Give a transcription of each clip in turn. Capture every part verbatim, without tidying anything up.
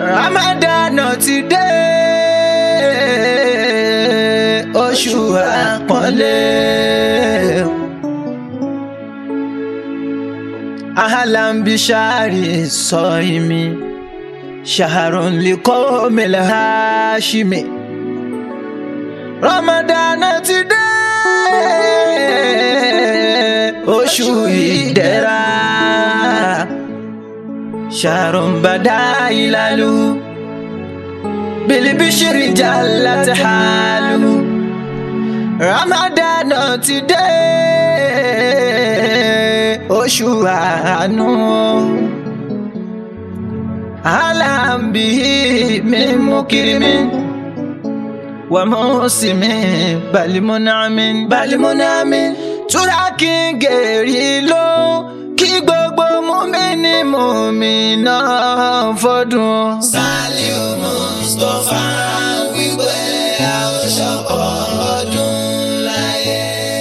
Ramadan ti dé, oṣù àpọ́nlé. Ahlan bi shahri soimi, shahrun liqawmil hashimi. Ramadan ti dé, oṣù ìdẹ̀ra. Shahrun bada ilalu, bil bishri jallat halu. Ramadan ti dé, oṣù àánú. Ahlan bihi min mukrimin wa musimin bal mun'amin bal mun'amin. Tura kí n gèrè ló kí gbogbo mùmínì mùmínà fọdún. Saliu Mustapha wípé a ó ṣọ̀pọ̀ ọdún láyé.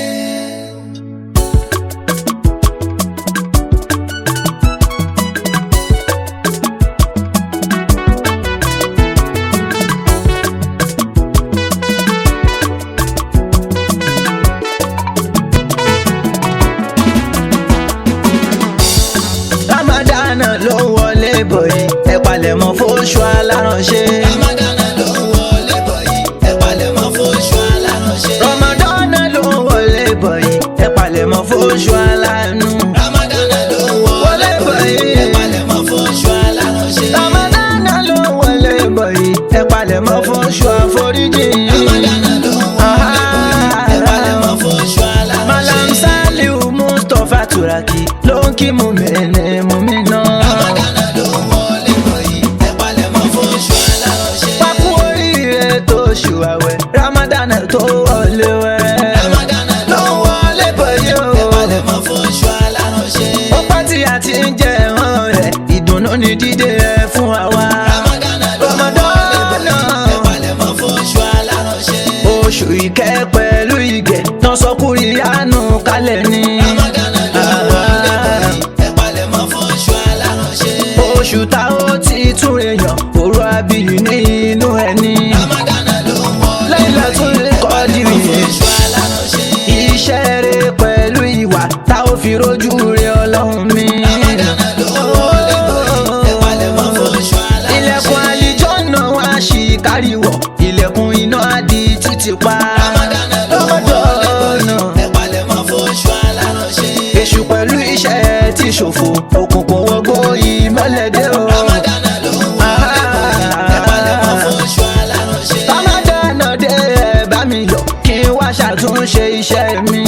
Ló wọlé bọ̀ yìí, ẹ palẹ̀mọ́ fóṣù aláránṣẹ́. Ramadan ló wọlé bọ̀ yìí, ẹ palẹ̀mọ́ fóṣù aláránṣẹ́. Ramadan ló wọlé bọ̀ yìí, ẹ palẹ̀mọ́ fóṣù aláàánú. Ramadan ló wọlé bọ̀ yìí, ẹ palẹ̀mọ́ fóṣù aláránṣẹ́. Ramadan ló wọlé bọ̀ yìí, ẹ palẹ̀mọ́ fóṣù àforíjì. Ramadan ló wọlé bọ̀ yìí, ẹ palẹ̀mọ́ fóṣù aláránṣẹ́. Malam Saliu Mustapha Turaki ló ń kí mùmínì mùmínà. Ramadan ló wọlé bọ̀ yìí, ẹ palẹ̀mọ́ fóṣù aláránṣẹ́. Pákú oríire tó ṣù àwẹ̀, Ramadan tó wọlé wẹ́rẹ́. Ramadan ló wọlé bọ̀ yìí, ẹ palẹ̀mọ́ fóṣù aláránṣẹ́. Ó pẹ́ tí a ti ń jẹ ẹ̀hán rẹ̀, ìdùnnú ni dídé ẹ fún àwa. Ramadan ló wọlé bọ̀ yìí, ẹ palẹ̀mọ́ fóṣù aláránṣẹ́. Oṣù ìkẹ́ pẹ̀lú ìgẹ̀ tán sọkúrì àánú kalẹ̀ ni. Ramadan ló wọlé bọ̀ yìí, ẹ palẹ̀mọ́ fóṣù aláránṣẹ́. Oṣù tá ó ti tún èèyàn, òru abiyì ní inú ẹni. Ramadan ló wọlé Lẹ́yìn bọ̀ tún yìí, lè ẹ kọ́ palẹ̀mọ́ dìrì. fóṣù aláránṣẹ́. Iṣẹ́ rere pẹ̀lú ìwà tá ó fi rojú rẹ Ọlọ́run mi. Ramadan ló wọlé bọ̀ yìí, ẹ palẹ̀mọ́ fóṣù aláránṣẹ́. Ilẹ̀kùn àlìjọ́nà wá ṣì káríwọ̀, ilẹ̀kùn iná á di títì pa. Ramadan ló wọlé bọ̀ yìí, ẹ palẹ̀mọ́ fóṣù aláránṣẹ́. Èṣù pẹ̀lú iṣẹ́ ti ṣòfò, òkùnkùn wọgbó ìmọ́lẹ̀ dé o. Ramadan ló wọlé bọ̀ yìí, ẹ palẹ̀mọ́ fóṣù aláránṣẹ́. Ramadan dé, ẹ bá mi yọ̀ kí n wá ṣàtúnṣe iṣẹ́ mi.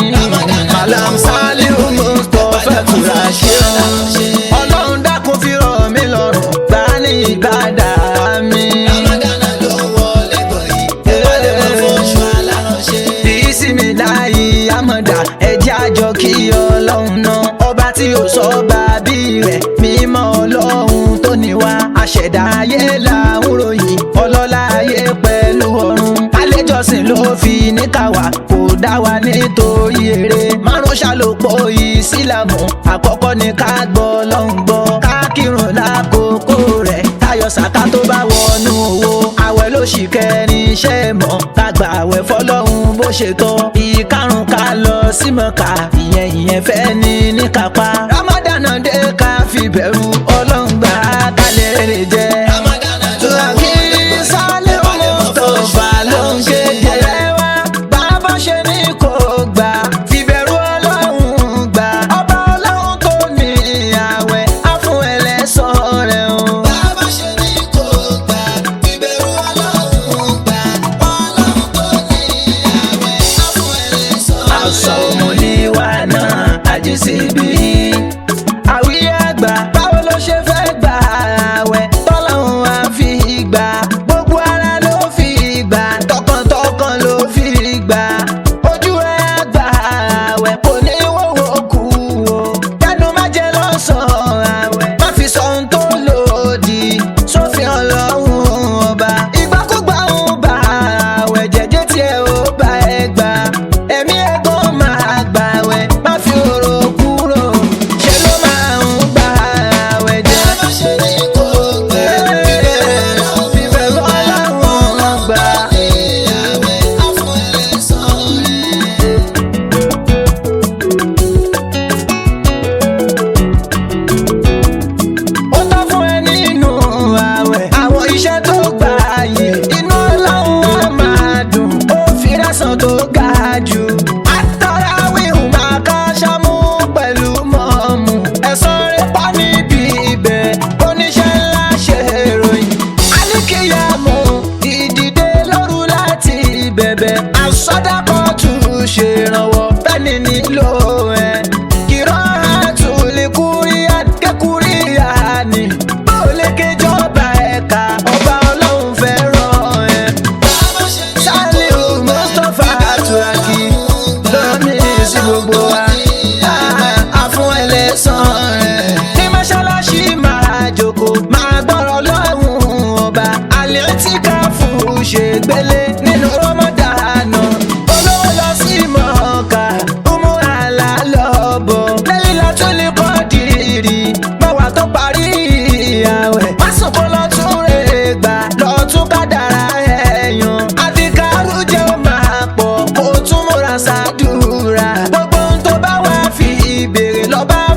Malam Saliu Mustapha Turaki o. Ọlọ́run dákun fi rọ̀ mí lọ́rùn, gbà ní ìbádà mi. Ramadan ló wọlé bọ̀ yìí, ẹ palẹ̀mọ́ fóṣù aláránṣẹ́. Bísímìláhì àmọ̀dá, ẹ̀jẹ̀ àjọ kí Ọlọ́run náà. Ọba tí ó sọ bàbí rẹ̀, mímọ́ Ọlọ́run tó ní wá. Àṣẹ̀dá ayé là ń ròyìn, ọlọ́lá ayé pẹ̀lú ọ̀run. Àlejòsìn ló fi ní káwa, kò dá wa nítorí èrè. Márùn ṣàlòpọ̀ ìsìlámù, àkọ́kọ́ ni ká gbọ́ Ọlọ́run gbọ́. Ká kírun lákòókò rẹ̀, káyọ̀ sàká tó bá wọnú owó. Àwẹ̀ ló ṣì kẹrin iṣẹ́ mọ̀, ká gbà àwẹ̀ fọlọ́run bó ṣe tọ́. Ìkarùn ká lọ sí Mọ́kà, ìyẹn ìyẹn fẹ́ ní níkápá. Ramadan dé ká fi bẹ̀rù Ọlọ́run gbà ká lè rè jẹ. Ramadan ló Turaki wọlé bọ̀ yìí, ẹ Saliu palẹ̀mọ́ fóṣù Mustapha ló ń kéde wa. Bàbá ṣe ní kò gbà, fi bẹ̀rù Ọlọ́run gbà. Ọba Ọlọ́run tó ní àwẹ̀, á fún ẹlẹ́san rẹ̀ o. Bàbá ṣe ní kò gbà, ìbẹ̀rù Ọlọ́run gbà. Ọlọ́run tó ní àwẹ̀, á fún ẹlẹ́san rẹ̀. Àsọ̀mùlíwà náà àjíṣe bí. Àwíyé àgbà, báwo ló ṣe fẹ́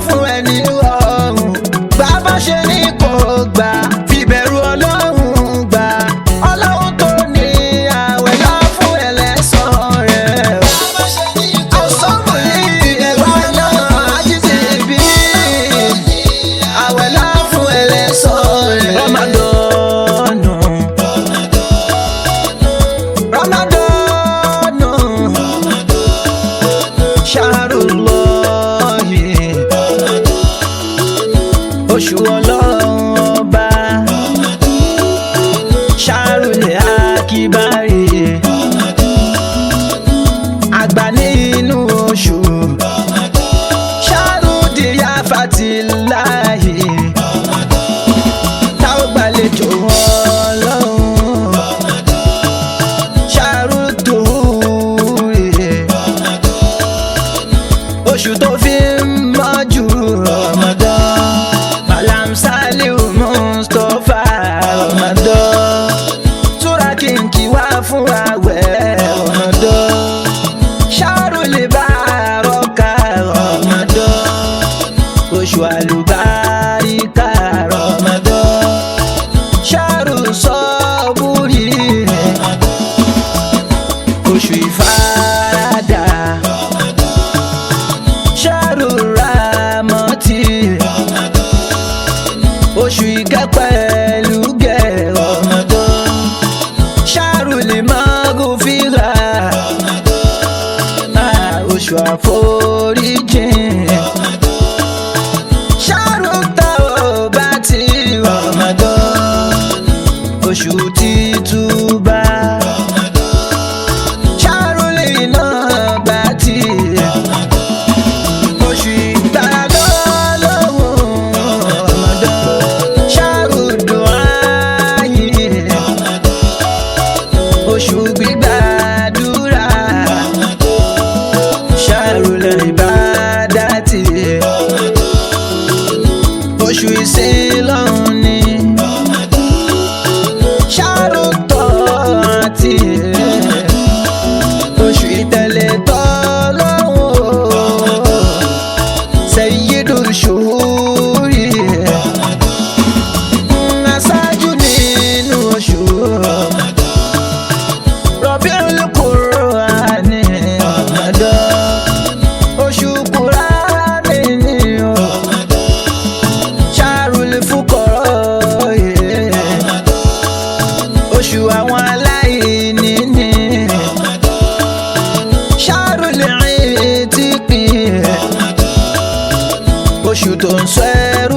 fún ẹni rọrùn gbà bá ṣe ní kò gbà fìbẹ̀rù ọlọ́run gbà ọlọ́run tó ní àwẹ̀ lọ fún ẹlẹ́san rẹ̀. àwòsànmù yìí ẹ̀rọ náà ajíṣe bí àwẹ̀ lọ fún ẹlẹ́san rẹ̀. Ramadanu Ramadanu Sharullahi oṣù ọlọ́run ọba Sharul Akibari àgbà nínú oṣù Sharudiya Fatilahi tá ó gbàlejò ọlọ́run Sharutuhuri oṣù tó fi ń mọ́jú Ramadan Malam Saliu Mustapha Ramadan túra kìnkì wá fún àwẹ̀ Ramadan Sharul Baraka Ramadan oṣù àlùbáríkà Ramadan Sharu Saburi oṣù ìfaradà Sharu Ramati oṣù ìkẹ́ pẹ̀lú gẹ̀ Ramadan Sharul Maghfira oṣù àforíjìn Sharu Tawbati Ramadan oṣù títúbà Sharul Inabati oṣù ìgbàlọ́lọ́hùn Ramadan Sharu Duayi oṣù gbígbàdúrà Sharul Ibadati oṣù ìsìnlọ́hùn ni Sharu Taati oṣù ìtẹ̀lé tọ́lọ́hùn Sayyidu Shuhuri aṣáájú nínú oṣù Rabiul Qur'ani Ramadan oṣù Qur'ani ni o Sharul Fuqara oṣù àwọn aláìní ni Sharul Itiqi oṣù tó ń sọ ẹrú